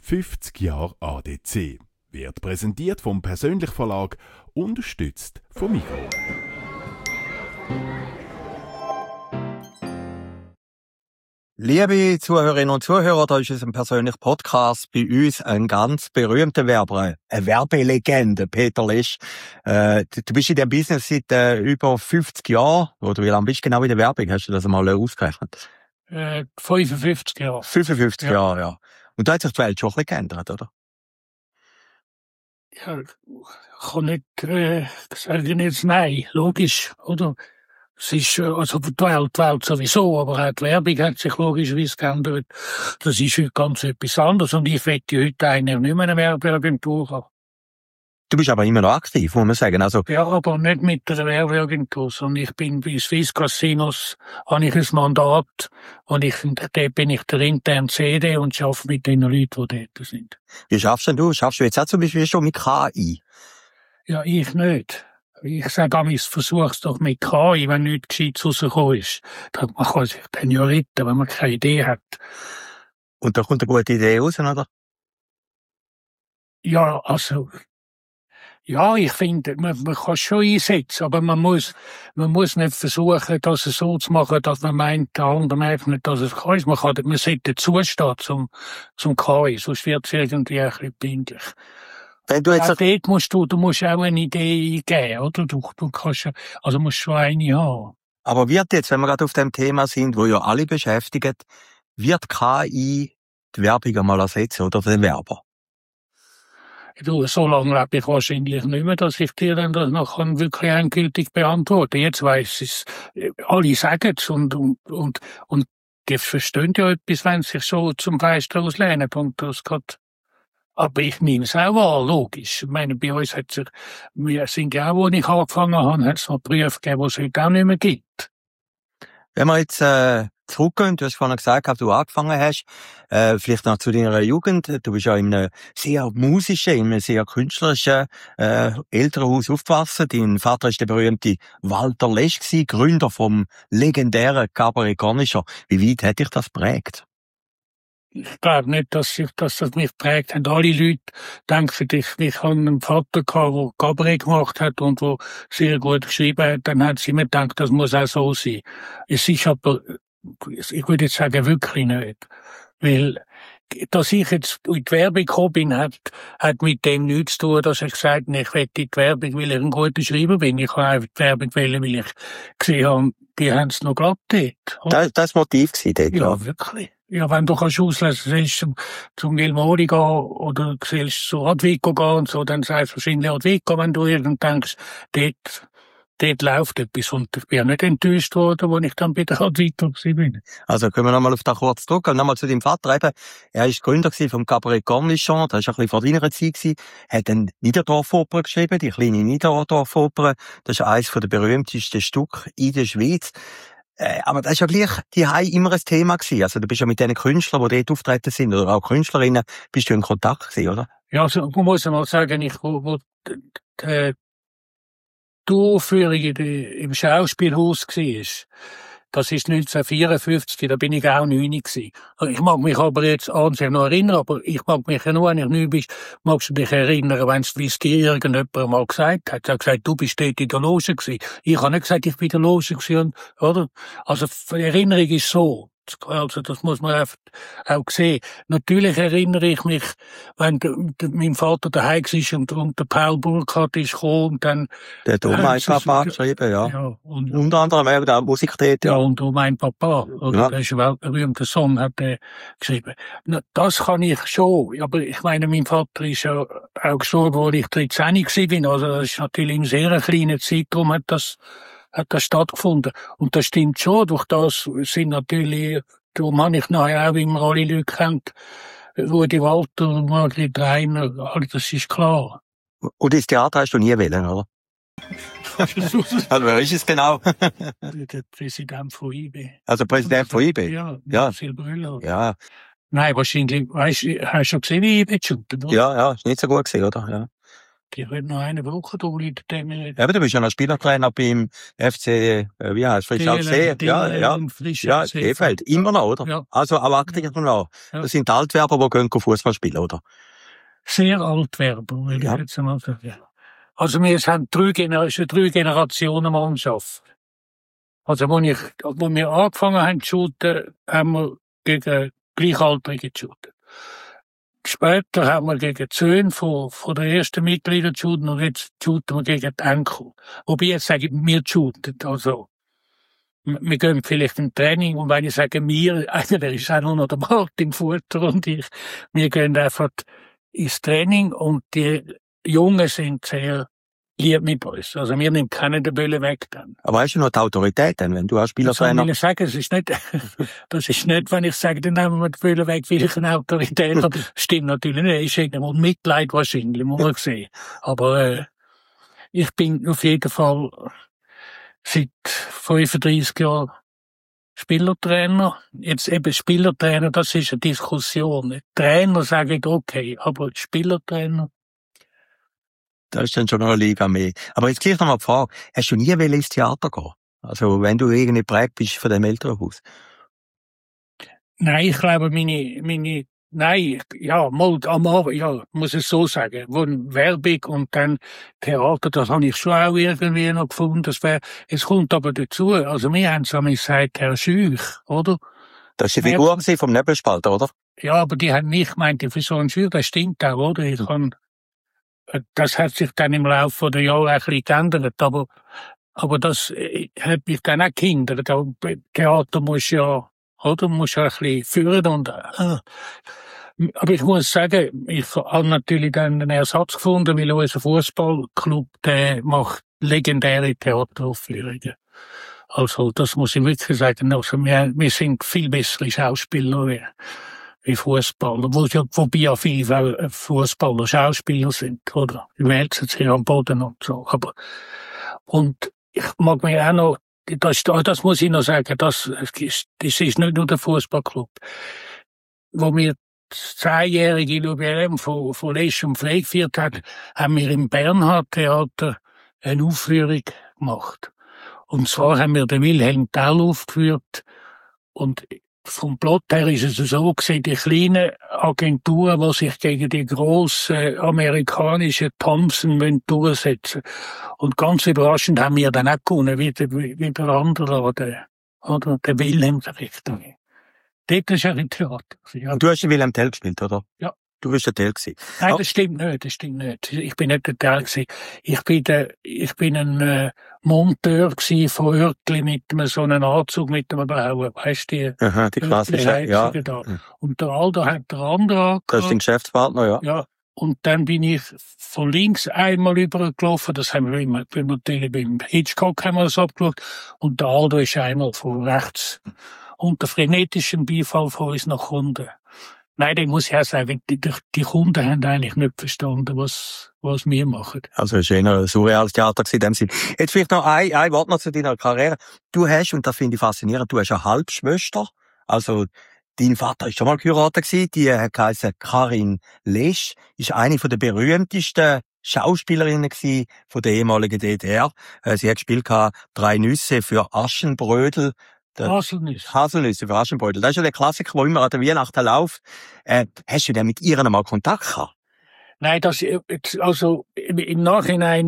50 Jahre ADC. Wird präsentiert vom Persönlich Verlag, unterstützt vom Migros. Liebe Zuhörerinnen und Zuhörer, da ist es ein persönlicher Podcast. Bei uns ein ganz berühmter Werber, eine Werbelegende, Peter Lesch. Du bist in dem Business seit über 50 Jahren. Oder wie lange bist du genau in der Werbung? Hast du das einmal ausgerechnet? 55 Jahre. 55 Jahre, ja. Und da hat sich die Welt schon ein bisschen geändert, oder? Ja, ich kann nicht sagen jetzt nein, logisch, oder? Es ist, also die Welt sowieso, aber auch die Werbung hat sich logischerweise geändert. Das ist heute ganz etwas anderes und ich möchte heute eigentlich nicht mehr eine Werbeagentur haben. Du bist aber immer noch aktiv, muss man sagen. Also, ja, aber nicht mit der Werbeagentur, sondern ich bin bei Swiss Casinos, habe ich ein Mandat und dort bin ich der interne CD und arbeite mit den Leuten, die dort sind. Wie schaffst denn du? Schaffst du jetzt auch zum Beispiel schon mit KI? Ja, ich nicht. Ich sage ich versuch's doch mit KI, wenn nichts Gescheites rausgekommen ist. Man kann sich dann ja retten, wenn man keine Idee hat. Und da kommt eine gute Idee raus, oder? Ja, also, ja, ich finde, man kann es schon einsetzen, aber man muss nicht versuchen, das so zu machen, dass man meint, der andere einfach nicht, dass es kann. Man sollte zustehen zum KI, sonst wird es irgendwie ein bisschen peinlich. Wenn du jetzt dort musst du musst auch eine Idee eingeben, oder? Du kannst ja, also musst schon eine haben. Aber wird jetzt, wenn wir gerade auf dem Thema sind, wo ja alle beschäftigt, wird KI die Werbung einmal ersetzen, oder den Werber? Du, so lange lebe ich wahrscheinlich nicht mehr, dass ich dir dann das noch wirklich endgültig beantworten kann. Jetzt weiss es, alle sagen es und die verstehen ja etwas, wenn sie sich so zum Fenster auslehnen und das geht. Aber ich nehme es auch wahr, logisch. Ich meine, bei uns wir sind ja auch, wo ich angefangen habe, hat es noch Berufe gegeben, die es heute auch nicht mehr gibt. Wenn wir jetzt zurückgehen, du hast vorhin gesagt, als du angefangen hast, vielleicht noch zu deiner Jugend. Du bist ja in einem sehr musischen, in einem sehr künstlerischen Elternhaus aufgewachsen. Dein Vater ist der berühmte Walter Lesch gewesen, Gründer vom legendären Cabaret Cornicher. Wie weit hat dich das geprägt? Ich glaube nicht, dass das mich prägt hat. Alle Leute denken, ich habe einen Vater gehabt, der Cabaret gemacht hat und der sehr gut geschrieben hat. Dann hat sie mir gedacht, das muss auch so sein. Es ist aber, ich würde jetzt sagen, wirklich nicht. Weil, dass ich jetzt in die Werbung gekommen bin, hat mit dem nichts zu tun, dass ich gesagt habe, ich will in die Werbung, weil ich ein guter Schreiber bin. Ich habe einfach die Werbung wählen, weil ich gesehen habe, die haben es noch glatt dort. Das Motiv gewesen dort, ja. Wirklich. Ja, wenn du kannst auslesen, siehst du zum Gilmori gehen oder siehst zu Advico gehen und so, dann sagst du wahrscheinlich Advico, wenn du irgend denkst, dort läuft etwas. Und ich bin ja nicht enttäuscht worden, als ich dann bei der Advico bin. Also können wir nochmal auf das kurz zurück und nochmal zu deinem Vater eben. Er war Gründer vom Cabaret Cornichon, das war ein bisschen vor deiner Zeit gewesen. Er hat eine Niederdorfoper geschrieben, die kleine Niederdorfoper. Das ist eines der berühmtesten Stücke in der Schweiz. Aber das ist ja gleich die immer ein Thema gewesen. Also du bist ja mit den Künstlern, die dort auftreten sind, oder auch Künstlerinnen, bist du in Kontakt gewesen, oder? Ja, also, man muss mal sagen, wo die Aufführung im Schauspielhaus war, das ist 1954, da bin ich auch 9 gewesen. Ich mag mich aber jetzt an sich noch erinnern, aber ich mag mich ja nur, wenn ich 9 bin, magst du dich erinnern, wie es dir irgendjemand mal gesagt hat. Er hat gesagt, du bist dort in der Loge gewesen. Ich habe nicht gesagt, ich bin in der Loge gewesen, oder? Also, die Erinnerung ist so. Also, das muss man auch sehen. Natürlich erinnere ich mich, wenn mein Vater daheim war und der Paul Burkhardt ist gekommen, und dann... Der hat mein Papa geschrieben, ja. Und unter anderem auch der Musiktheater. Ja, und mein Papa. Ja. Das ist ein weltberühmter Song, hat er geschrieben. Das kann ich schon. Aber ich meine, mein Vater ist ja auch gestorben, als ich 13 war. Also, das ist natürlich in sehr kleinen Zeitraum hat das stattgefunden. Und das stimmt schon, durch das sind natürlich, darum habe ich nachher auch immer alle Leute kennt, Rudi Walter, Margrit Reiner, das ist klar. Und ins Theater hast du nie wählen, oder? Also, wer ist es genau? Der Präsident von IB. Also Präsident von IB? Ja, Marcel Brüller. Ja. Nein, wahrscheinlich, hast du schon gesehen, wie IB shootet, oder? Ja, ist nicht so gut gewesen, oder? Ja. Die können noch eine Woche in der Dämmerung. Ja, aber du bist ja noch Spielertrainer beim FC, wie heißt Frischaussee? Ja, Krefeld. Immer noch, oder? Ja. Also auch aktiv noch. Ja. Das sind die Altwerber, die gehen Fußball spielen, oder? Sehr Altwerber, will ich jetzt mal sagen. Also wir haben drei Generationen Mannschaft. Also wo wir angefangen haben zu shooten, haben wir gegen Gleichaltrige geshootet. Später haben wir gegen die Söhne von der ersten Mitglieder geshootet und jetzt shooten wir gegen die Enkel. Wobei jetzt sage ich, wir shooten. Also, wir gehen vielleicht im Training und wenn ich sage wir, eigentlich ist auch nur noch der Martin Futter und ich. Wir gehen einfach ins Training und die Jungen sind sehr lieb mit uns. Also wir nehmen keinen der Bälle weg dann. Aber hast du noch die Autorität denn, wenn du als Spielertrainer? Das will ich sagen, das ist nicht, wenn ich sage, dann nehmen wir die Bälle weg, weil ich eine Autorität habe. Stimmt natürlich nicht. Ist irgendwo Mitleid wahrscheinlich, muss man sehen. Aber, ich bin auf jeden Fall seit 35 Jahren Spielertrainer. Jetzt eben Spielertrainer, das ist eine Diskussion. Trainer sage ich okay, aber Spielertrainer. Das ist dann schon noch eine Liga mehr. Aber jetzt gleich noch mal die Frage. Hast du nie ins Theater gehen? Also, wenn du irgendwie prägt bist von dem Elternhaus? Nein, ich glaube, mal am Abend, ja, muss ich so sagen. Wo Werbung und dann Theater, das habe ich schon auch irgendwie noch gefunden. Es kommt aber dazu. Also, wir haben es einmal gesagt, Herr Schüch, oder? Das war die Figur vom Nebelspalter, oder? Ja, aber die haben nicht gemeint, die Figur Schüch, das stimmt auch, oder? Das hat sich dann im Laufe der Jahre ein bisschen geändert, aber das hat mich dann auch gehindert. Theater muss ja ein bisschen führen und, aber ich muss sagen, ich habe natürlich dann einen Ersatz gefunden, weil unser Fußballclub, der macht legendäre Theateraufführungen. Also, das muss ich wirklich sagen. Also, wir sind viel bessere Schauspieler wie Fußballer, wobei ja viele Fußballer Schauspieler sind, oder? Die wälzen sich am Boden und so. Und ich mag mich auch noch, das muss ich noch sagen, das ist nicht nur der Fußballclub. Wo wir das 10-jährige Jubiläum von Lesch und Pflege gefeiert haben, haben wir im Bernhard-Theater eine Aufführung gemacht. Und zwar haben wir den Wilhelm Tell aufgeführt und vom Plot her ist es so gewesen, die kleinen Agenturen, die sich gegen die grossen amerikanischen Thompson durchsetzen. Und ganz überraschend haben wir dann auch gewonnen, wie der andere, oder der Wilhelm, der Richter. Dort ist er im Theater. Ja. Und du hast den Wilhelm Tell gespielt, oder? Ja. Du bist der Tell gewesen. Nein, das stimmt nicht. Ich bin nicht der Tell gewesen. Ich bin ein Monteur gewesen von Örtli mit so einem Anzug mit einem blauen, weißt du? Aha, die klassische, ja. Da. Und der Aldo hat der andere angehabt. Das ist dein Geschäftspartner, ja. Ja. Und dann bin ich von links einmal übergelaufen. Das haben wir natürlich beim Hitchcock haben wir das abgeschaut. Und der Aldo ist einmal von rechts unter frenetischem Beifall von uns nach unten. Nein, den muss ich auch sagen, die Kunden haben eigentlich nicht verstanden, was wir machen. Also, es war eher ein surreales Theater in dem Sinn. Jetzt vielleicht noch ein Wort noch zu deiner Karriere. Du hast, und das finde ich faszinierend, du hast eine Halbschwester. Also, dein Vater ist schon mal geheiratet gewesen. Die heisst Karin Lesch, ist eine von der berühmtesten Schauspielerinnen gewesen von der ehemaligen DDR. Sie hat gespielt 3 Nüsse für Aschenbrödel. Haselnüsse für Aschenbrödel. Das ist ja der Klassiker, der immer an der Weihnachten läuft. Hast du denn mit ihr einmal Kontakt gehabt? Nein, also im Nachhinein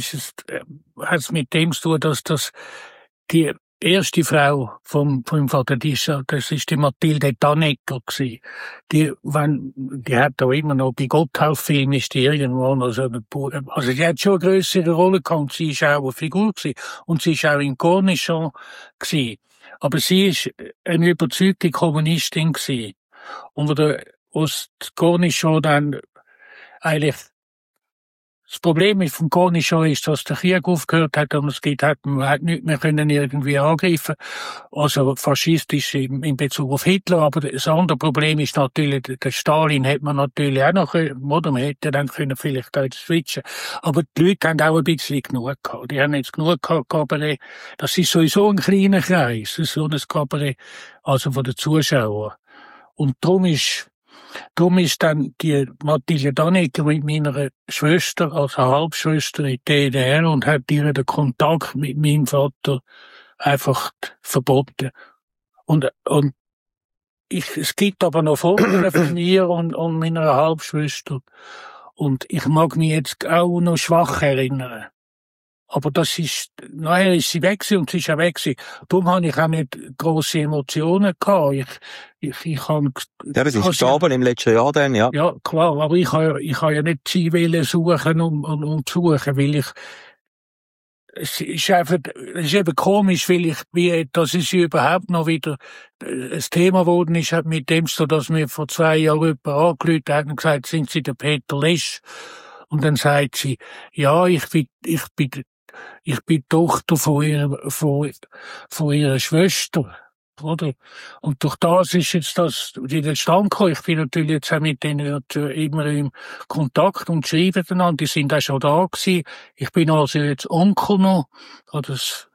hat es mit dem zu tun, dass die erste Frau vom Vater, das ist die Mathilde Dannecker gewesen. Die hat da immer noch bei Gotthauffilm ist die irgendwo noch so also die hat schon eine grössere Rolle gehabt. Sie ist auch eine Figur gewesen. Und sie ist auch in Cornichon gewesen. Aber sie ist eine überzeugte Kommunistin gewesen. Und aus Cornichon dann eigentlich das Problem vom Cornichon ist, dass der Krieg aufgehört hat und man hat nicht mehr können irgendwie angreifen. Also faschistisch in Bezug auf Hitler. Aber das andere Problem ist natürlich, der Stalin hätte man natürlich auch noch, oder man hätte dann können vielleicht auch switchen. Aber die Leute haben auch ein bisschen genug gehabt. Die haben jetzt genug gehabt, Kabarett. Das ist sowieso ein kleiner Kreis, so ein Kabarett, also von den Zuschauern. Und darum ist darum ist dann die Mathilde Dannecker mit meiner Schwester, also Halbschwester in die DDR und hat ihr den Kontakt mit meinem Vater einfach verboten. Und es gibt aber noch Fotos von mir und meiner Halbschwester. Und ich mag mich jetzt auch noch schwach erinnern. Aber nachher ist sie weg gewesen und sie ist auch weg gewesen. Darum habe ich auch nicht grosse Emotionen gehabt. Ich habe... Ja, das ist gestorben im letzten Jahr dann, ja. Ja, klar. Aber ich habe ja nicht sie wollen suchen und suchen, weil es ist eben komisch, dass es überhaupt noch wieder ein Thema geworden ist, mit dem so, dass mir vor 2 Jahren jemand angerufen hat und gesagt, sind Sie der Peter Lesch? Und dann sagt sie, ja, ich bin Tochter von ihrer Schwester, oder? Und durch das ist jetzt das wieder zustande gekommen. Ich bin natürlich jetzt auch mit denen immer im Kontakt und schreibe einander. Die sind auch schon da gewesen. Ich bin also jetzt Onkel noch. Das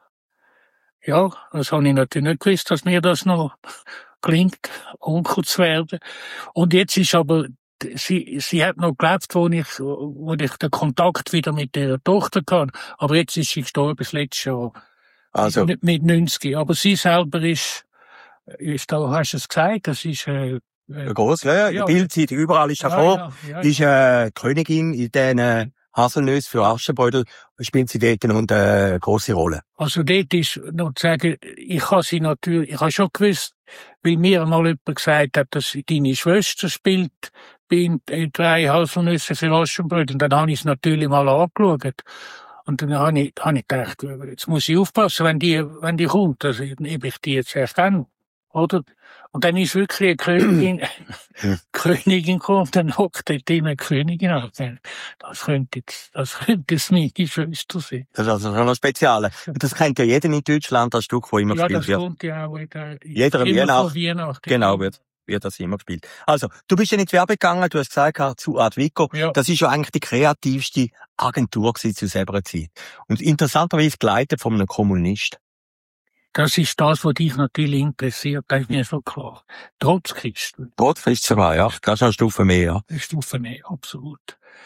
habe ich natürlich nicht gewusst, dass mir das noch klingt, Onkel zu werden. Und jetzt ist aber, sie hat noch gelebt, wo ich den Kontakt wieder mit ihrer Tochter hatte. Aber jetzt ist sie gestorben, das letzte Jahr. Also. Mit 90. Aber sie selber ist da, hast du es gesagt, das ist, gross, ja. Die Bildzeitung, überall ist davor. Ja. Ist, Königin in den Haselnüsse für Aschenbrödel, spielt sie dort noch eine grosse Rolle. Also dort ist noch zu sagen, ich habe schon gewusst, weil mir mal jemand gesagt hat, dass deine Schwester spielt bei 3 Haselnüsse für Aschenbrödel. Und dann habe ich es natürlich mal angeschaut. Und dann habe ich gedacht, jetzt muss ich aufpassen, wenn die kommt, also nehme ich die jetzt erst oder? Und dann ist wirklich eine Königin gekommen, und dann hockt dort immer eine Königin an. Das könnte es meine Schwester sein. Das ist also schon noch speziell. Das kennt ja jeder in Deutschland, das Stück, das immer gespielt wird. Ja, das kommt ja auch jeder Weihnachten. Genau, wird das immer gespielt. Also, du bist ja nicht Werbe gegangen, du hast gesagt, zu Advico. Ja. Das ist ja eigentlich die kreativste Agentur gewesen zu selber Zeit. Und interessanterweise geleitet von einem Kommunist. Das ist das, was dich natürlich interessiert, das ist mir so klar. Trotzkist. Trotzkist sogar, ja. Das ist eine Stufe mehr, ja. Eine Stufe mehr, absolut.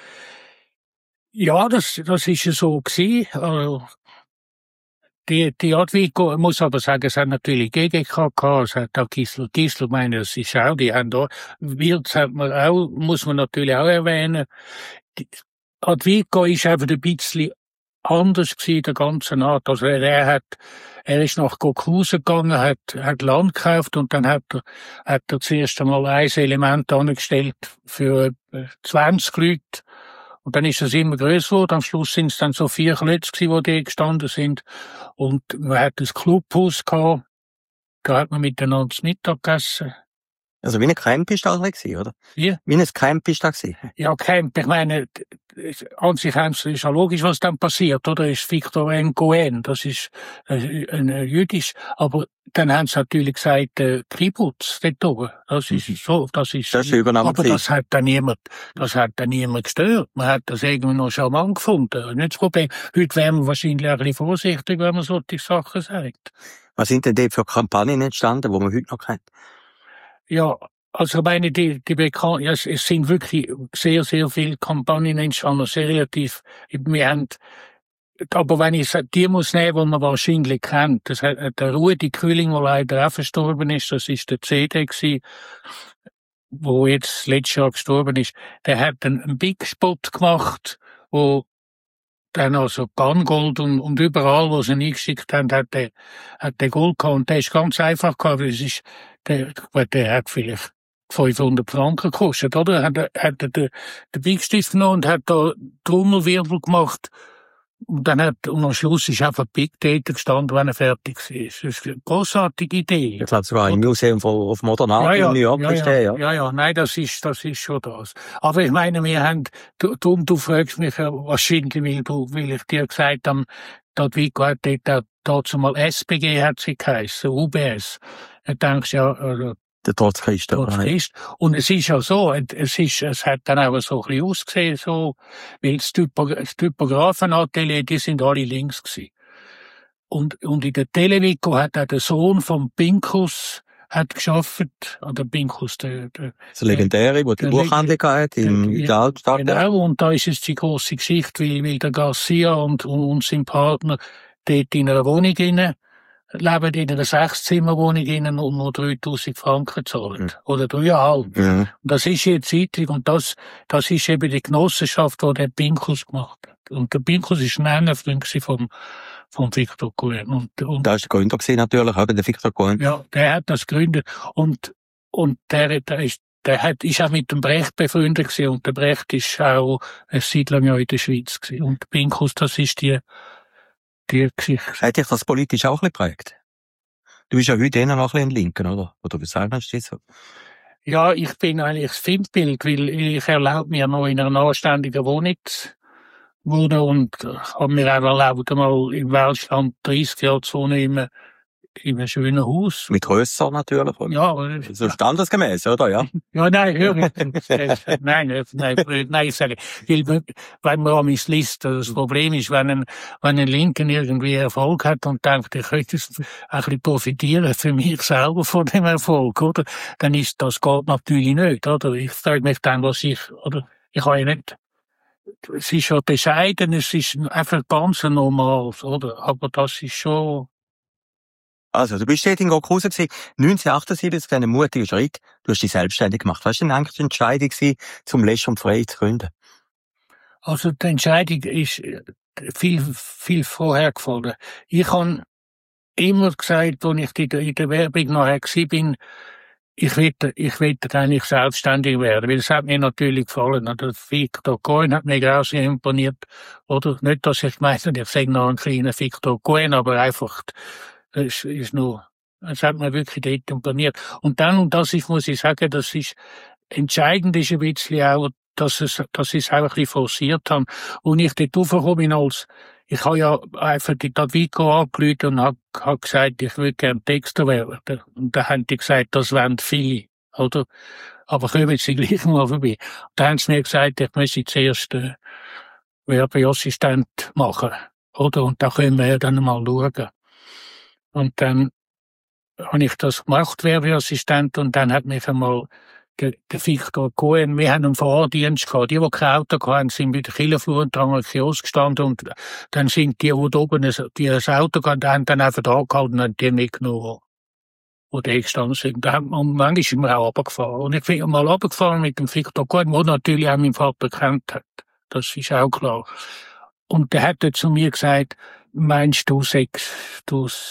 Ja, das ist ja so gewesen. Also, die Advico, ich muss aber sagen, es hat natürlich GGK gehabt, es hat auch Gisler, meine, es ist auch, die haben da, Wirtz hat man auch, muss man natürlich auch erwähnen. Die Advico ist einfach ein bisschen anders gewesen, der ganzen Art. Also er ist nach Gokhusen gegangen, hat Land gekauft und dann hat er zuerst einmal ein Element angestellt für 20 Leute. Und dann ist es immer grösser geworden. Am Schluss sind es dann so 4 Klötze gewesen, wo die gestanden sind. Und man hat das Clubhaus gehabt. Da hat man miteinander das Mittag gegessen. Also wie ein Camp ist das gewesen, oder? Ja. Wie ein Camp ist das gewesen? Ja, Camp. Ich meine, an sich ist ja logisch, was dann passiert, oder? Ist Victor Ngoen. Das ist ein jüdisch. Aber dann haben sie natürlich gesagt, Kibbutz dort oben. Das ist so, das ist übernommen. Aber das hat dann niemand gestört. Man hat das irgendwie noch charmant gefunden. Nicht das Problem. Heute wären wir wahrscheinlich ein bisschen vorsichtig, wenn man solche Sachen sagt. Was sind denn dort für Kampagnen entstanden, die man heute noch kennt? Ja, also ich meine, die bekannten, ja, es sind wirklich sehr, sehr viele Kampagnen entstanden, sehr relativ. Wir haben, aber wenn ich die muss nehmen, die man wahrscheinlich kennt, das hat der Rudi Kühling, der leider auch verstorben ist, das ist der CD gewesen, wo jetzt letztes Jahr gestorben ist, der hat einen Big Spot gemacht, wo dann also Bangold und überall, wo sie ihn eingeschickt haben, hat der Gold gehabt. Und der ist ganz einfach gehabt, weil der hat vielleicht 500 Franken gekostet, oder? Hat er den Bigstift genommen und hat da Trommelwirbel gemacht. Und am Schluss ist einfach Big Data gestanden, wenn er fertig ist. Das ist eine grossartige Idee. Ich glaube sogar im Museum of Modern Art in New York ist der, ja. Ja, nein, das ist schon das. Aber ich meine, wir haben, du fragst mich ja wahrscheinlich, weil ich dir gesagt habe, dort Vico hat dort dazu mal SPG hat sie geheißen, UBS. Da denkst du ja, der Trotzkist. Und es ist ja so, es hat dann auch so ein bisschen ausgesehen, so, weil das Typografenatelier, die sind alle links gewesen. Und in der Televico hat auch der Sohn vom Pinkus, hat geschafft, an der Pinkus, Das legendäre, wo die Buchhandlung hat, in der Altstadt. Genau, und da ist jetzt die grosse Geschichte, weil der Garcia und sein Partner dort in einer Wohnung leben in einer 6-Zimmer-Wohnung und nur 3.000 Franken zahlen. Oder 3,5. Ja. Und das ist jetzt Zeitung und das ist eben die Genossenschaft, die der Pinkus gemacht hat. Und der Pinkus ist ein enger Freund vom Victor Cohen. Und Da ist der Gründer gewesen, natürlich, eben der Victor Cohen. ja, der hat das gegründet. Und der ist auch mit dem Brecht befreundet gewesen. Und der Brecht ist auch eine Zeit lang ja in der Schweiz gewesen. Und der Pinkus, das ist die Geschichte. Hat dich das politisch auch ein bisschen geprägt? Du bist ja heute eher noch ein bisschen Linken, oder? Oder wie sagst du das so? Ja, ich bin eigentlich das Filmbild, weil ich erlaube mir noch in einer anständigen Wohnung zu wohnen und habe mir auch erlaubt, mal im Welschland 30 Jahre zu wohnen in einem schönen Haus. Mit Rösser natürlich. Ja, so standesgemäß, oder? Ja. Ja, nein, hör ich. Nein, ich sage, weil man an mich liest, das Problem ist, wenn ein Linken irgendwie Erfolg hat und denkt, ich könnte ein bisschen profitieren für mich selber von dem Erfolg, oder? Dann das geht natürlich nicht, oder? Ich frage mich dann, ich habe ja nicht, es ist schon bescheiden, es ist einfach ganz normal, oder? Aber das ist schon. Also, du bist dort in Gockhausen gewesen, 1978, ein mutiger Schritt. Du hast dich selbstständig gemacht. Was war denn eigentlich die Entscheidung gewesen, zum Lesch und Frei zu gründen? Also, die Entscheidung ist viel vorher gefallen. Ich habe immer gesagt, als ich in der Werbung nachher war, ich will eigentlich selbstständig werden, weil es hat mir natürlich gefallen. Der Victor Cohen hat mir auch sehr imponiert, oder? Nicht, dass ich meinte, ich sage noch einen kleinen Victor Cohen, aber einfach, es hat mir wirklich dort imponiert. Und dann, muss ich sagen, entscheidend ist ein bisschen auch, dass ich es auch ein bisschen forciert habe. Und ich dort raufgekommen bin ich habe ja einfach die Vico angerufen und hab gesagt, ich würde gerne Texter werden. Und da haben die gesagt, das wären viele, oder? Aber kommen Sie gleich mal vorbei. Und da haben sie mir gesagt, ich müsse zuerst Werbeassistent machen, oder? Und da können wir ja dann mal schauen. Und dann habe ich das gemacht, Werbeassistent, und dann hat mich einmal der Victor Cohen, wir haben einen Fahrdienst gehabt. Die kein Auto hatten, sind bei der Killerflur und haben am Kiosk gestanden, und dann sind die oben die ein Auto gehabt, haben dann einfach da gehalten und die mitgenommen, wo die gestanden sind. Und manchmal ist mir auch runtergefahren. Und ich bin mal runtergefahren mit dem Victor Cohen, der natürlich auch meinen Vater kennt hat. Das ist auch klar. Und der hat dann zu mir gesagt, meinst du sechst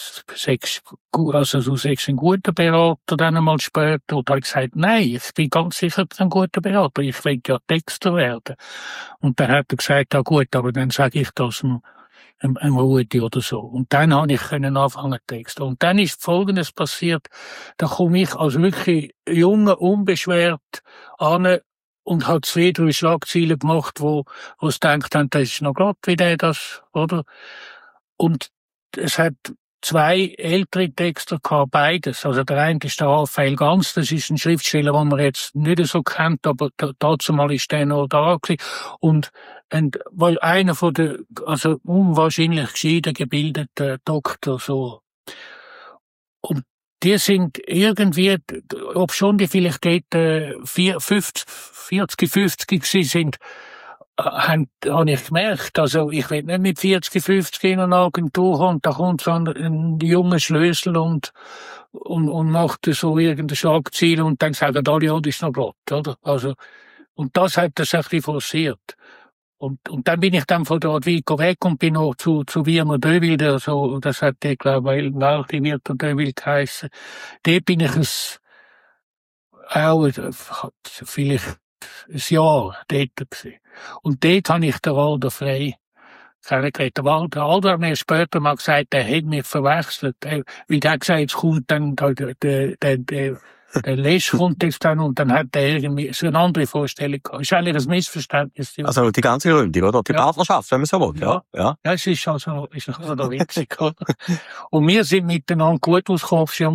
ein guter Berater dann einmal später? Und da habe ich gesagt, nein, ich bin ganz sicher ein guter Berater. Ich will ja Texter werden. Und dann hat er gesagt, ja gut, aber dann sage ich das einem Rudi oder so. Und dann habe ich anfangen zu texten. Und dann ist Folgendes passiert. Da komme ich als wirklich junger, unbeschwert an und habe 2, 3 Schlagzeilen gemacht, wo es denkt haben, das ist noch Gott, wie der das, oder? Und es hat 2 ältere Texter gehabt, beides. Also der eine ist der Raphael Ganz, das ist ein Schriftsteller, den man jetzt nicht so kennt, aber dazu mal ist der noch da gewesen. Und weil einer von der, also unwahrscheinlich gescheiten, gebildeten Doktor, so. Und die sind irgendwie, obschon die vielleicht dort 40, 50 gewesen sind, habe ich gemerkt, also ich will nicht mit 40, 50 in eine Agentur und da kommt so ein junger Schlössel und macht so irgendeine Schlagzeile und dann sagen alle, ja, das ist noch Gott, oder? Also, und das hat das ein bisschen forciert. Und dann bin ich dann von der Vico weg und bin noch zu Wiener Döville, so, das hat der, glaube ich, Wiener Döville geheissen. Dort bin ich vielleicht ein Jahr dort gewesen. Und dort habe ich den Walter Frey kennengelernt. Der Walter hat mir später mal gesagt, er hat mich verwechselt. Weil der hat gesagt, jetzt kommt dann der Lesch kommt jetzt dann und dann hat er irgendwie so eine andere Vorstellung gehabt. Ist eigentlich ein Missverständnis. Also die ganze Gründung, oder? Die Partnerschaft, wenn man so will, ja. Ja, es ist also noch witzig, oder? Und wir sind miteinander gut ausgekommen.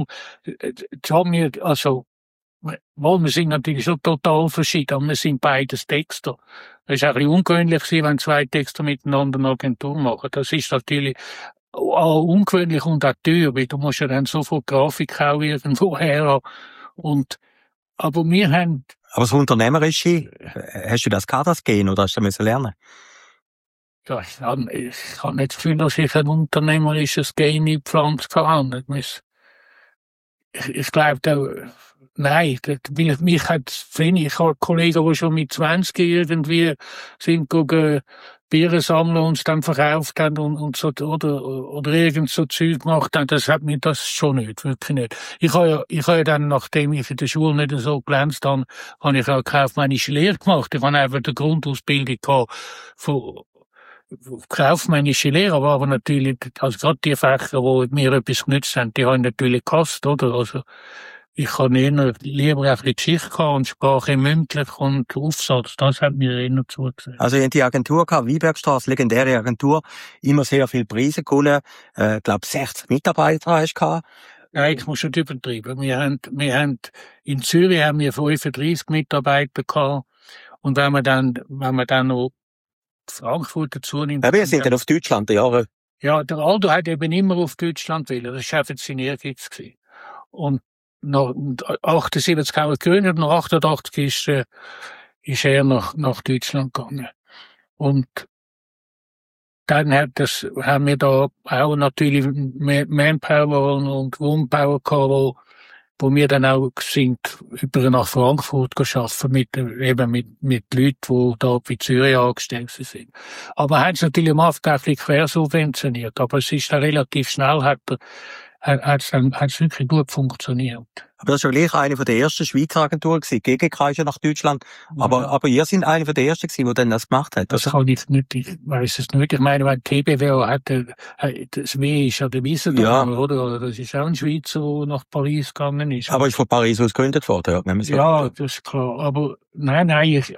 Wir sind natürlich schon total verschieden, aber wir sind beides Texter. Es ist ein bisschen ungewöhnlich, wenn 2 Texter miteinander eine Agentur machen. Das ist natürlich, auch ungewöhnlich und auch teuer, weil du musst ja dann sofort Grafik auch irgendwo her haben. Aber wir haben... Aber das Unternehmerische, hast du das gehabt, das Gehen, oder hast du das lernen? Ja, ich habe nicht das Gefühl, dass ich ein unternehmerisches Gen in Pflanz kann. Ich glaube, nein, mich hat wenig. Ich habe Kollegen, die schon mit 20 irgendwie sind gegangen, Bier sammeln und es dann verkauft haben und so, oder irgend so Zeug gemacht haben. Das hat mir das schon nicht, wirklich nicht. Ich habe ja dann, nachdem ich in der Schule nicht so glänzt habe, habe ich auch kaufmännische Lehre gemacht. Ich habe einfach die Grundausbildung gehabt von kaufmännische Lehre, aber natürlich, also gerade die Fächer, die mir etwas genützt haben, die habe ich natürlich gehasst, oder? Also, ich habe eher lieber ein bisschen Geschichte gehabt und Sprache mündlich und Aufsatz, das hat mir eher zugesagt. Also, in die Agentur gehabt, Weinbergstrasse, legendäre Agentur, immer sehr viele Preise gewonnen, glaub 60 Mitarbeiter hast du gehabt. Nein, ich muss schon übertreiben. Wir haben, in Zürich haben wir 35 Mitarbeiter gehabt, und wenn man dann noch Frankfurt dazu nimmt. Ja, wir sind dann auf Deutschland, ja. Ja, der Aldo hat eben immer auf Deutschland wollen. Das war einfach sein Ehrgeiz gewesen. Und nach 78 haben wir gegründet, nach 88 ist er nach Deutschland gegangen. Und dann haben wir da auch natürlich Manpower und Wohnpower gehabt, wo wir dann auch sind, über nach Frankfurt arbeiten, mit Leuten, die da bei Zürich angestellt sind. Aber haben es natürlich am Anfang ein bisschen quersubventioniert. Aber es ist dann relativ schnell, hat's wirklich gut funktioniert. Aber das war ja gleich eine der ersten Schweizer Agenturen gewesen. GGK ist ja nach Deutschland. Aber ihr seid eine der ersten gewesen, die dann das gemacht hat. Das kann ich nicht, ich weiss es nicht. Ich meine, wenn TBW hat, das W ist ja der Wiesendamm, oder? Das ist auch ein Schweizer, der nach Paris gegangen ist. Aber ist von Paris aus gegründet worden, ja, wenn man sagt. Ja, das ist klar. Aber, nein,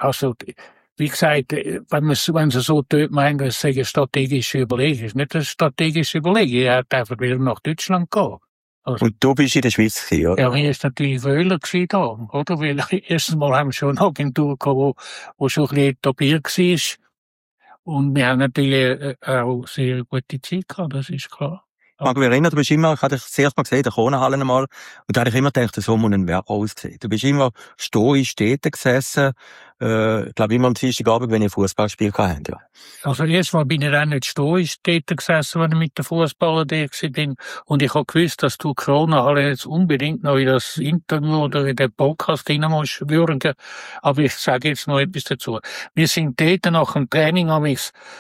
wie gesagt, wenn sie so dort meinen, das sei eine strategische Überlegung. Es ist nicht eine strategische Überlegung. Er hat einfach wieder nach Deutschland gehen. Also, und du bist in der Schweiz gewesen, oder? Ja, mir ist natürlich Wöhler gewesen da, oder? Weil erstens mal haben wir schon eine Agentur gehabt, wo schon ein bisschen etabliert war. Und wir haben natürlich auch sehr gute Zeit gehabt, das ist klar. Ich mag mich erinnern, ich hatte dich das erste Mal gesehen, in der Kronenhalle einmal, und da habe ich immer gedacht, so muss ein Werk aussehen. Du bist immer stoisch dort gesessen, ich glaube immer am Dienstagabend, wenn ich Fußballspiel hatte, ja. Also erstmal bin ich dann nicht stoisch dort gesessen, wenn ich mit den Fußballern dort bin. Und ich habe gewusst, dass du Kronenhalle jetzt unbedingt noch in das Interview oder in den Podcast rein musst würgen. Aber ich sage jetzt noch etwas dazu. Wir sind dort nach dem Training am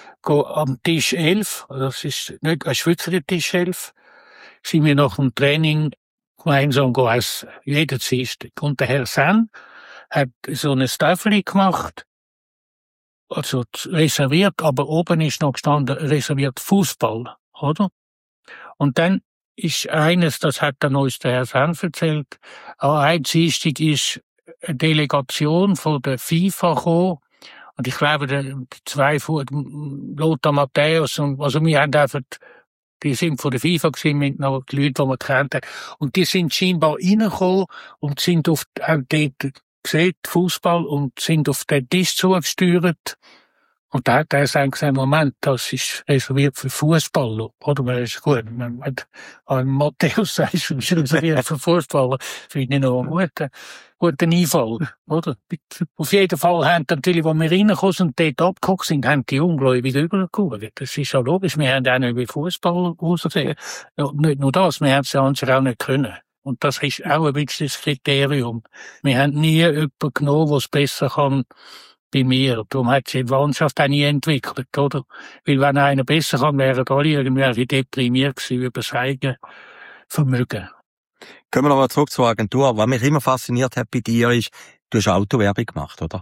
Tisch 11, das ist nicht ein Schweizer Tisch 11, sind wir nach dem Training gemeinsam essen. Jeden Dienstag. Und der Herr Sen hat so eine Staffel gemacht, also reserviert, aber oben ist noch gestanden, reserviert Fußball, oder? Und dann ist eines, das hat dann uns der Herr Sen erzählt, ein Dienstag ist eine Delegation von der FIFA gekommen. Und ich glaube, die zwei Lothar Matthäus also wir haben einfach, die sind von der FIFA gewesen, mit noch die Leute, die man kennt hat. Und die sind scheinbar reingekommen und haben dort gesehen, Fußball, und sind auf den Tisch zugesteuert. Und da hat er gesagt, Moment, das ist reserviert für Fußballer, oder? Weil es ist gut. Wenn Matthäus sagt, es ist reserviert für Fußballer, finde ich noch einen guten Einfall, oder? Auf jeden Fall haben natürlich, als wir reingekommen und dort abgeguckt sind, haben die ungläubig übergeschaut. Das ist ja logisch. Wir haben auch nicht wie Fußballer ausgesehen. Ja, nicht nur das, wir haben es ja auch nicht können. Und das ist auch ein bisschen das Kriterium. Wir haben nie jemanden genommen, der es besser kann bei mir. Darum hat sich die Mannschaft auch nie entwickelt, oder? Weil wenn einer besser kann, wären alle irgendwie deprimiert gewesen über das eigene Vermögen. Kommen wir nochmal zurück zur Agentur. Was mich immer fasziniert hat bei dir ist, du hast Autowerbung gemacht, oder?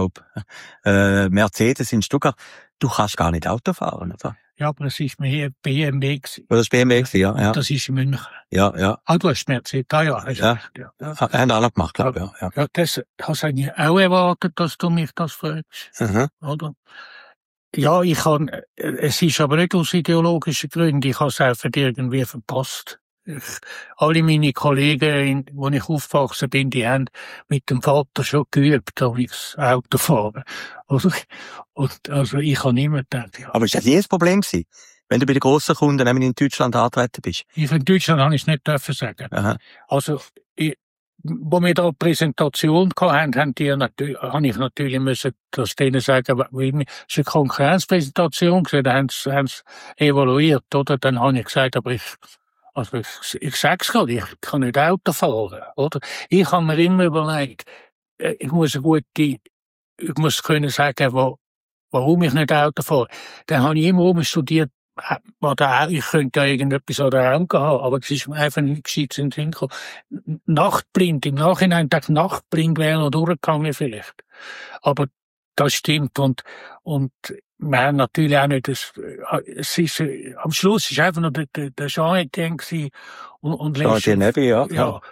Mercedes in Stuttgart. Du kannst gar nicht Auto fahren, oder? Ja, aber es ist mir BMW gewesen. Das ist BMW gewesen, ja. Das ist in München. Ja. Ah, du hast Mercedes, ja. Ja. Haben alle gemacht, glaube ich, ja. Ja, das hast du eigentlich auch erwartet, dass du mich das fragst, oder? Ja, es ist aber nicht aus ideologischen Gründen, ich habe es einfach irgendwie verpasst. Alle meine Kollegen, wo ich aufgewachsen bin, die haben mit dem Vater schon geübt, das Autofahren. Also ich habe immer gedacht, ja. Aber ist das nie ein Problem gewesen? Wenn du bei den grossen Kunden nämlich in Deutschland angetreten bist? In Deutschland habe ich es nicht dürfen sagen. Aha. Also, wo wir da eine Präsentation hatten, habe ich natürlich müssen das denen sagen, weil es ist eine Konkurrenzpräsentation gewesen, da haben sie evaluiert, oder? Dann habe ich gesagt, aber ich sag's gerade, ich kann nicht Auto fahren, oder? Ich habe mir immer überlegt, ich muss können sagen, warum ich nicht Auto fahre. Dann habe ich immer studiert, oder auch, ich könnte ja irgendetwas an der Augen haben, aber es ist mir einfach nicht gescheit in den Sinn gekommen. Nachtblind, im Nachhinein dachte Nachtblind wäre noch durchgegangen vielleicht. Aber das stimmt und wir haben natürlich auch nicht am Schluss ist einfach noch der Jean-Etienne gewesen und Jean-Etienne, ja,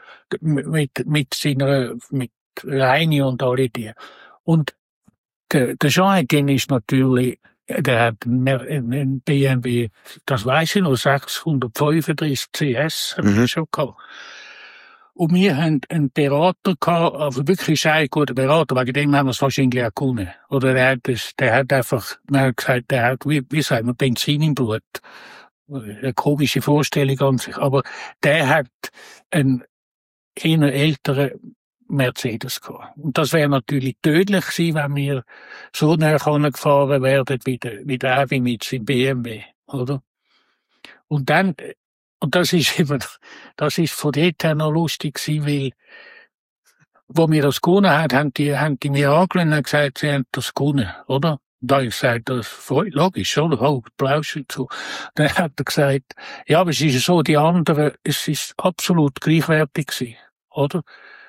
mit Reini und alle die. Und der Jean-Etienne ist natürlich, der hat einen BMW, das weiss ich noch, 635 CS, hab ich schon gehabt. Und wir haben einen Berater gehabt, also wirklich ein guter Berater, wegen dem haben wir es wahrscheinlich auch gewonnen. Oder der hat einfach, man hat gesagt, der hat, wie sagt man, Benzin im Blut. Eine komische Vorstellung an sich. Aber der hat einen eher älteren Mercedes gehabt. Und das wäre natürlich tödlich gewesen, wenn wir so näher gefahren wären wie der Avi mit seinem BMW, oder? Und das ist von dort her noch lustig gewesen, weil, wo wir das gewonnen haben die mir angelehnt und gesagt, sie haben das gewonnen, oder? Da habe ich gesagt, das freut, logisch, oder? Oh, Applaus dazu. Dann hat er gesagt, ja, aber es ist so, die anderen, es ist absolut gleichwertig gewesen, oder?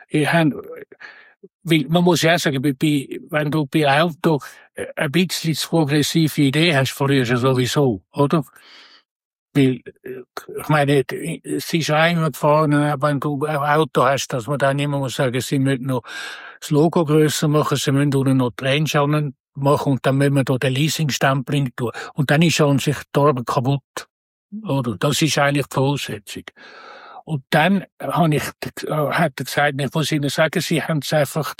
Weil man muss ja auch sagen, wenn du bei Auto ein bisschen zu progressive Idee hast, verlierst du sowieso, oder? Weil, ich meine, es ist auch immer gefahren, wenn du ein Auto hast, dass man dann immer muss sagen, sie müssen noch das Logo grösser machen, sie müssen noch die Range machen und dann müssen wir da den Leasingstempel tun. Und dann ist an sich die Arbeit kaputt, oder? Das ist eigentlich die Voraussetzung. Und dann hat er gesagt, ich muss Ihnen sagen, Sie haben es einfach,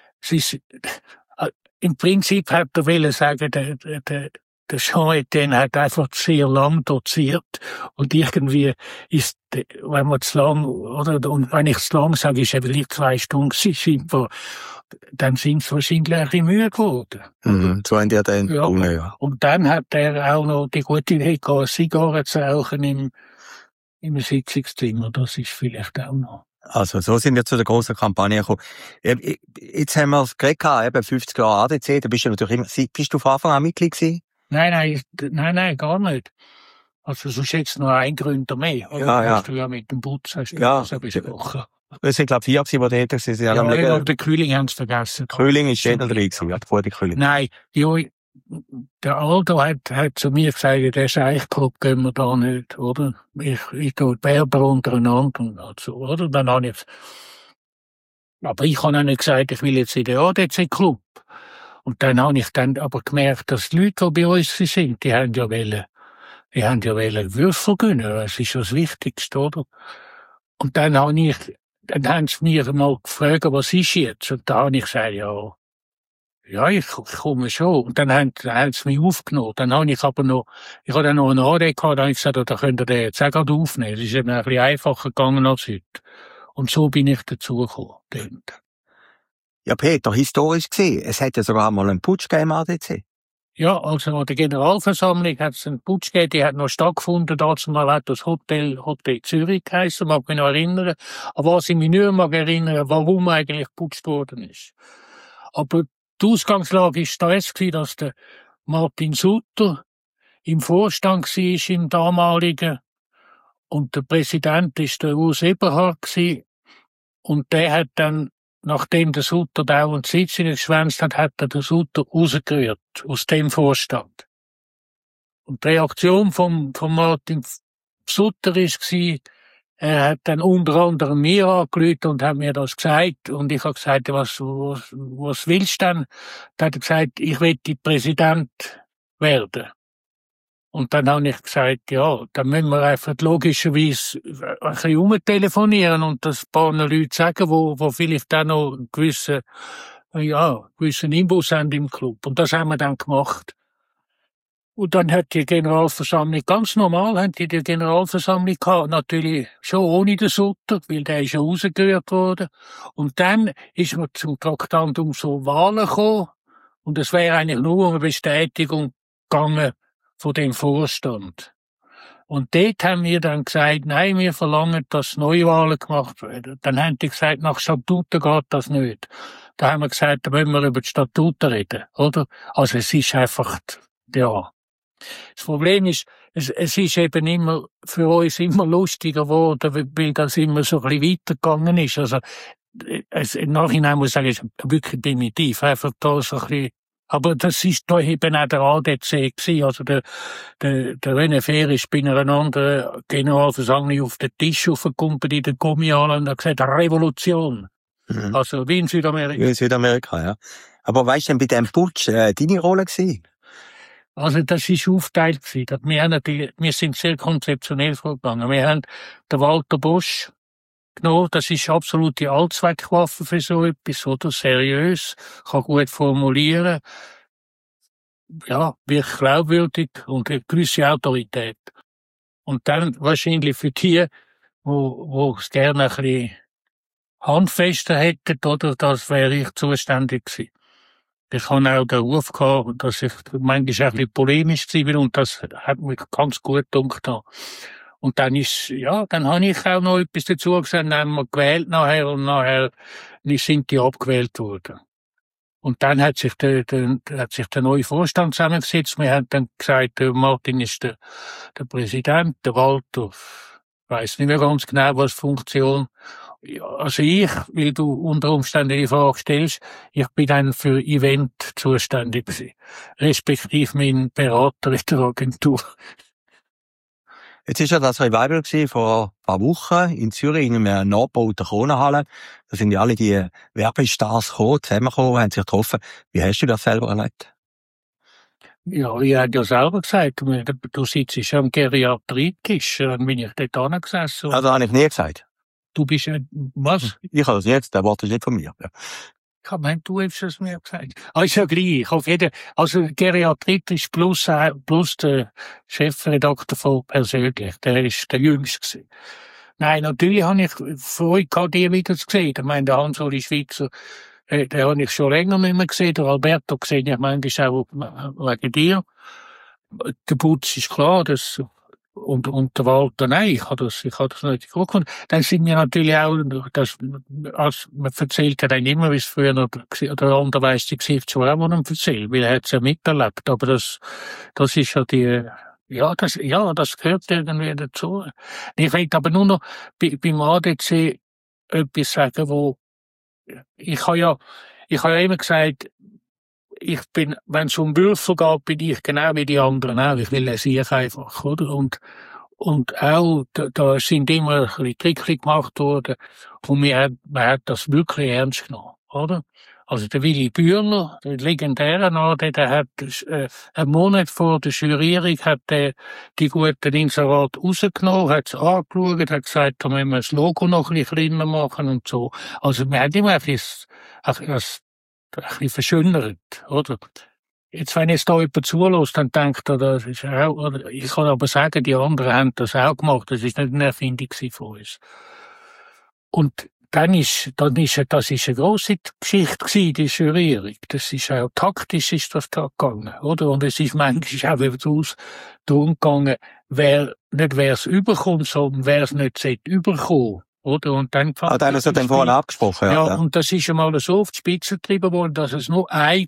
im Prinzip hat er wollen sagen, der Jean-Etienne hat einfach sehr lang doziert und irgendwie ist, wenn man zu lang, oder, und wenn ich zu lang sage, ist er vielleicht 2 Stunden scheinbar, dann sind sie wahrscheinlich ein bisschen müde geworden. So haben die dann, ja. Und dann hat er auch noch die gute Idee gehabt, Zigarren zu rauchen im Sitzungszimmer, das ist vielleicht auch noch. Also, so sind wir zu der grossen Kampagne gekommen. Jetzt haben wir es geredet, eben 50 Jahre ADC, da bist du natürlich immer, bist du von Anfang an Mitglied gewesen? Nein, gar nicht. Also, sonst jetzt noch ein Gründer mehr. Oder? Ja. Hast du ja mit dem Butz, hast du ja, das besprochen. Es sind, glaube ich, 4 gewesen, die dort waren. Ja, den Kühling haben sie vergessen. Kühling ist jeder drin gewesen, ja, der Kühling. Nein, der Aldo hat zu mir gesagt, der Scheichclub gehen wir da nicht, oder? Ich tue die Werber untereinander und so, oder? Dann habe ich, aber ich habe auch nicht gesagt, ich will jetzt in den ADC-Club. Und dann habe ich aber gemerkt, dass die Leute, die bei uns sind, die haben ja wollen Würfel gewinnen, das ist das Wichtigste, oder? Und dann haben sie mir mal gefragt, was ist jetzt? Und da habe ich gesagt, ja, ich komme schon. Und dann haben sie mich aufgenommen. Dann habe ich dann noch einen AD gehabt, dann habe ich gesagt, da könnt ihr den jetzt auch gerade aufnehmen. Das ist eben ein bisschen einfacher gegangen als heute. Und so bin ich dazugekommen. Ja, Peter, historisch gesehen, es hat ja sogar mal einen Putsch gegeben im ADC. Ja, also an der Generalversammlung hat es einen Putsch gegeben, die hat noch stattgefunden. Dazu mal hat das Hotel Zürich geheißen, mag mich noch erinnern. Aber was ich mich nicht mehr erinnern, warum eigentlich geputscht worden ist. Aber die Ausgangslage war das, dass der Martin Sutter im Vorstand war, im damaligen, und der Präsident war der Urs Eberhard, und der hat dann, nachdem der Sutter dauernd Sitzungen geschwänzt hat er den Sutter rausgerührt, aus dem Vorstand. Und die Reaktion von Martin Sutter war, er hat dann unter anderem mir angerufen und hat mir das gesagt. Und ich habe gesagt, was willst du denn? Dann hat er gesagt, ich will Präsident werden. Und dann habe ich gesagt, ja, dann müssen wir einfach logischerweise ein bisschen rumtelefonieren und das paar Leute sagen, wo vielleicht auch noch einen gewissen Inbus haben im Club. Und das haben wir dann gemacht. Und dann hat die Generalversammlung, ganz normal, haben die Generalversammlung gehabt, natürlich schon ohne den Sutter, weil der ist ja rausgerührt worden. Und dann ist man zum Traktandum so Wahlen gekommen, und es wäre eigentlich nur um eine Bestätigung gegangen von dem Vorstand. Und dort haben wir dann gesagt, nein, wir verlangen, dass Neuwahlen gemacht werden. Dann haben die gesagt, nach Statuten geht das nicht. Da haben wir gesagt, da müssen wir über die Statuten reden, oder? Also es ist einfach, ja. Das Problem ist, es ist eben immer, für uns immer lustiger geworden, weil das immer so ein bisschen weitergegangen ist. Also, im Nachhinein muss ich sagen, es ist wirklich primitiv, einfach da so ein bisschen. Aber das ist da eben auch der ADC gewesen. Also der René Fehr ist bei einer anderen Generalversammlung auf den Tisch aufgekumpelt in der Gummihalle und hat gesagt, Revolution. Mhm. Also wie in Südamerika. Wie in Südamerika, ja. Aber weißt du denn bei dem Putsch deine Rolle gewesen? Also das ist aufgeteilt gewesen. Wir sind sehr konzeptionell vorgegangen. Wir haben den Walter Bosch genommen. Das ist absolute Allzweckwaffe für so etwas, oder? Seriös, kann gut formulieren. Ja, wirklich glaubwürdig und eine gewisse Autorität. Und dann wahrscheinlich für die, wo es gerne ein bisschen handfester hätten, oder? Das wäre ich zuständig gewesen. Ich habe auch den Ruf gehabt, dass ich manchmal ein bisschen polemisch war, und das hat mich ganz gut gedacht. Und dann dann habe ich auch noch etwas dazu gesagt, dann haben wir gewählt nachher, und nachher sind die abgewählt worden. Und dann hat sich der neue Vorstand zusammengesetzt. Wir haben dann gesagt, Martin ist der Präsident, der Walter, ich weiss nicht mehr ganz genau, was Funktion. Ja, also weil du unter Umständen die Frage stellst, ich bin dann für Event zuständig gewesen, respektive mein Berater in der Agentur. Jetzt ist ja das Revival gewesen vor ein paar Wochen in Zürich in einer nachgebauten Kronenhalle. Da sind ja alle die Werbestars zusammengekommen, haben sich getroffen. Wie hast du das selber erlebt? Ja, ich habe ja selber gesagt, du sitzt am Geriatrietisch, dann bin ich dort angesessen. Also habe ich nie gesagt. Du bist was? Ich habe das jetzt, der Wort ist nicht von mir. Ja. Ich meine, du hast es mir gesagt. Ist ja gleich. Also Geriatritis plus der Chefredakteur von Persönlich, der ist der Jüngste gewesen. Nein, natürlich habe ich Freude gehabt, die wieder zu sehen. Ich meine, der Hans-Uli Schweizer, den habe ich schon länger nicht mehr gesehen. Der Alberto gesehen, ich meine, das ist auch wegen dir. Der Putz ist klar, und der Walter, nein, ich habe das nicht geguckt. Dann sind wir natürlich auch, man erzählt ja dann immer, wie es früher noch, der andere weiss, die Geschichte schon auch mal erzählt, weil er hat es ja miterlebt. Aber das ist ja das gehört irgendwie dazu. Ich will aber nur noch beim ADC etwas sagen, ich habe ja immer gesagt, wenn es um Würfel geht, bin ich genau wie die anderen auch. Ich will es ich einfach, oder? Und auch, da sind immer ein bisschen Trickchen gemacht worden. Und man hat das wirklich ernst genommen, oder? Also der Willy Bühler, der legendäre Norde, der hat, einen Monat vor der Jurierung hat der die guten Inserate rausgenommen, hat es angeschaut, hat gesagt, da müssen wir das Logo noch ein bisschen kleiner machen und so. Also man hat immer ein bisschen verschönert, oder? Jetzt, wenn jetzt da jemand zulässt, dann denkt er, das ist auch, oder? Ich kann aber sagen, die anderen haben das auch gemacht, das ist nicht eine Erfindung von uns. Und das ist eine grosse Geschichte gewesen, die Jurierung. Das ist auch taktisch ist das da gegangen, oder? Und es ist manchmal auch wieder darum gegangen, wer es überkommt, sondern wer es nicht überkommen. Oder? Und dann da haben wir es ja dann vorhin abgesprochen, ja. Ja, und das ist einmal so auf die Spitze getrieben worden, dass es nur ein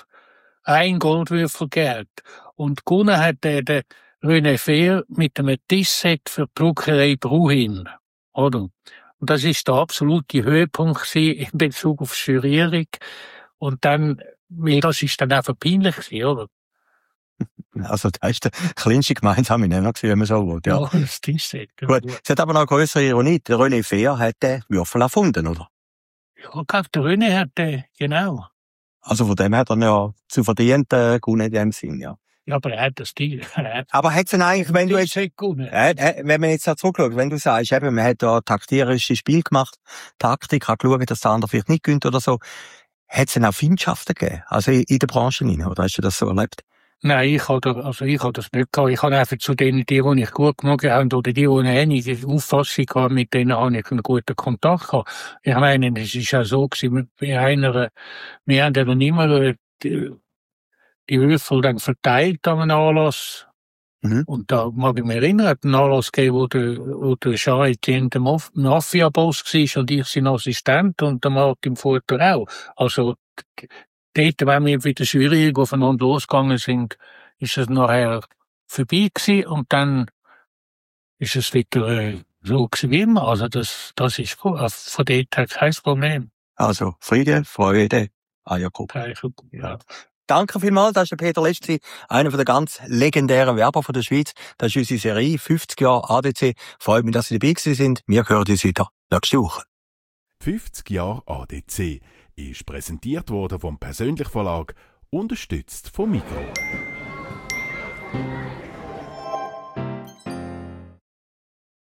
Goldwürfel gibt. Und gewonnen hat der René Fehr mit einem Tischset für die Druckerei Bruhin. Oder? Und das ist der absolute Höhepunkt in Bezug auf die Jurierung. Und dann, weil das ist dann einfach peinlich gewesen, oder? Also, das ist der kleinste gemeinsame Nenner gewesen, wenn man so will, ja. Ja, das Tischset. Gut. Es hat aber noch eine grössere Ironie. Der René Fehr hat den Würfel erfunden, oder? Ja, der René hat den, genau. Also, von dem hat er ja zu verdient, gewonnen in dem Sinn, ja. Ja, aber er hat das Ding. Aber hat's denn eigentlich, wenn du jetzt, wenn man jetzt da zurückschaut, wenn du sagst, eben, man hat da taktische Spiel gemacht, Taktik, hat geschaut, dass der andere vielleicht nicht gönnt oder so, hat's denn auch Feindschaften gegeben? Also in der Branche rein, oder hast du das so erlebt? Nein, ich habe das nicht gehabt. Ich habe einfach zu denen, die ich gut gemacht habe, oder die eine ähnliche Auffassung haben, mit denen habe ich einen guten Kontakt gehabt. Ich meine, es ist ja so gewesen, wir haben dann immer die Würfel dann verteilt an einem Anlass. Mhm. Und da mag ich mich erinnern, hat einen Anlass gegeben, wo der Jean-Etienne der Mafia-Boss war und ich sein Assistent und der Martin Furter auch. Also, dort, wenn wir wieder schwierig aufeinander losgegangen sind, ist es nachher vorbei gewesen und dann ist es wieder so gewesen wie immer. Also das ist gut. Von dort her kein Problem. Also Friede, Freude, Eierkuchen. Ja. Danke vielmals, das ist der Peter Lestri, einer der ganz legendären Werber von der Schweiz. Das ist unsere Serie 50 Jahre ADC. Freut mich, dass Sie dabei gewesen sind. Wir hören uns wieder nächste Woche. 50 Jahre ADC ist präsentiert worden vom Persönlich Verlag, unterstützt vom Migros.